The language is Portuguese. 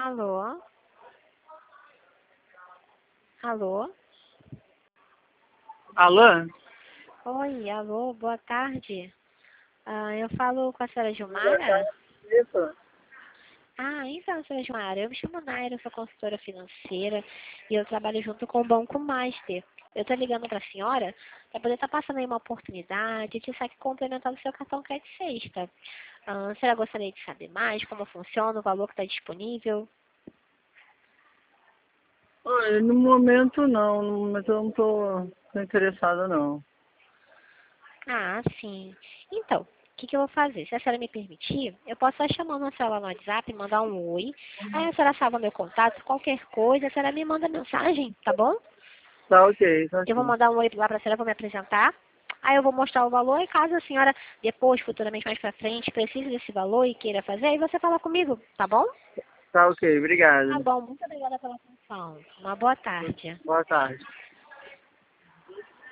Alô? Alô? Alô? Oi, alô, boa tarde. Eu falo com a senhora Gilmara? Isso. Então, senhora Gilmara, eu me chamo Naira, eu sou consultora financeira e eu trabalho junto com o Banco Master. Eu estou ligando para a senhora para poder estar passando aí uma oportunidade de saque complementar do seu cartão crédito sexta. A senhora gostaria de saber mais como funciona, o valor que está disponível? Olha, no momento não, no momento eu não tô interessada não. Sim. Então, o que eu vou fazer? Se a senhora me permitir, eu posso estar chamando a senhora no WhatsApp, mandar um oi. Aí a senhora salva meu contato, qualquer coisa, a senhora me manda mensagem, tá bom? Tá ok, tá Eu vou sim. mandar um oi lá pra senhora, vou me apresentar. Aí eu vou mostrar o valor e caso a senhora depois, futuramente, mais pra frente, precise desse valor e queira fazer, aí você fala comigo, tá bom? Tá ok, Tá obrigado. bom, muito obrigada pela atenção. Uma boa tarde. Boa tarde.